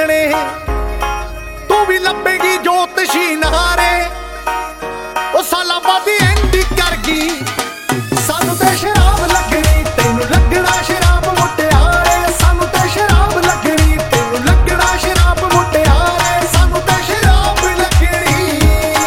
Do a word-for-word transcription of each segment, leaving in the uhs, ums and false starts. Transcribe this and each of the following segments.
ਲੱਗਣੇ ਤੂੰ ਵੀ ਲੱਭੇਗੀ ਜੋਤਸ਼ੀ ਨਹਾਰੇ ਉਹ ਸਾਲਾਂ ਬਾਅਦ ਐਂਡੀ ਕਰ ਗਈ ਸਾਨੂੰ ਤੇ ਸ਼ਰਾਬ ਲੱਗਣੀ ਤੈਨੂੰ ਲੱਗਣਾ ਸ਼ਰਾਬ ਮੁਟਿਆਰੇ ਸਾਨੂੰ ਤੇ ਸ਼ਰਾਬ ਲੱਗਣੀ ਤੈਨੂੰ ਲੱਗਣਾ ਸ਼ਰਾਬ ਮੁਟਿਆਰੇ ਸਾਨੂੰ ਤੇ ਸ਼ਰਾਬ ਲੱਗਣੀ।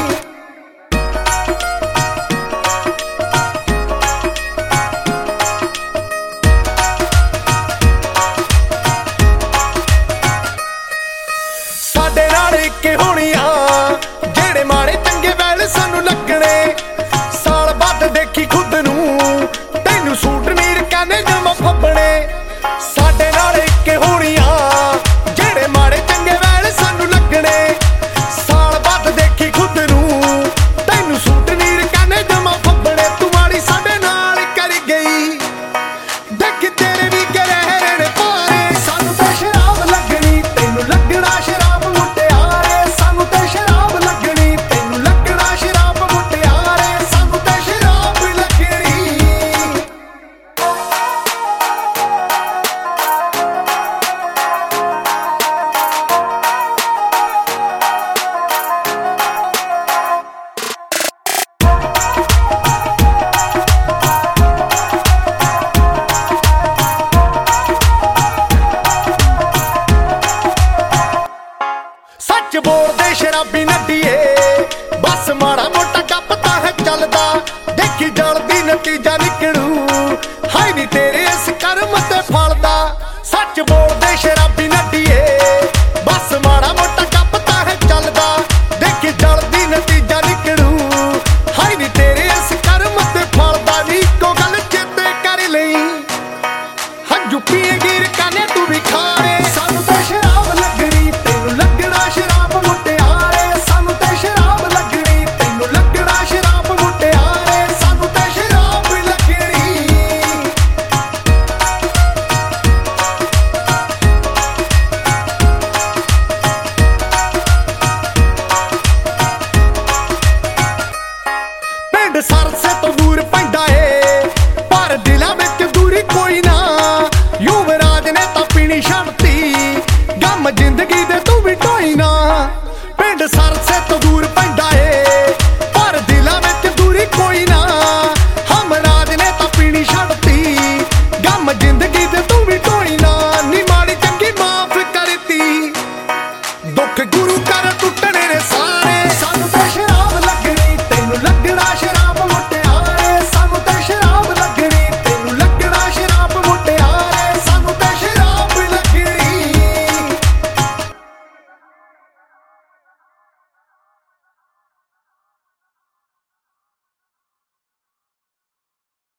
ਸਾਡੇ ਨਾਲ ਇੱਕ ਹੋਣੀਆਂ ਜਿਹੜੇ ਮਾੜੇ ਚੰਗੇ ਵੈਲ ਸਾਨੂੰ ਲੱਗਣੇ ਸਾਲ ਬਾਅਦ ਦੇਖੀ ਖੁਦ ਨੂੰ ਤੈਨੂੰ ਸੂਟ ਨੀਰ ਕਹਿੰਦੇ ਜਮ ਫੱਬਣੇ ਸਾਡੇ ਨਾਲ ਇੱਕ ਹੋਣੀਆਂ ਜਿਹੜੇ ਮਾੜੇ ਚੰਗੇ ਵੈਲ ਸਾਨੂੰ ਲੱਗਣੇ ਸਾਲ ਬਾਅਦ ਦੇਖੀ ਖੁਦ ਨੂੰ ਤੈਨੂੰ ਸੂਟ ਨੀਰ ਕਹਿੰਦੇ ਜਮ ਫੱਬਣੇ ਤੂੰ ਮਾੜੀ ਸਾਡੇ ਨਾਲ ਕਰ ਗਈ ਦੇਖ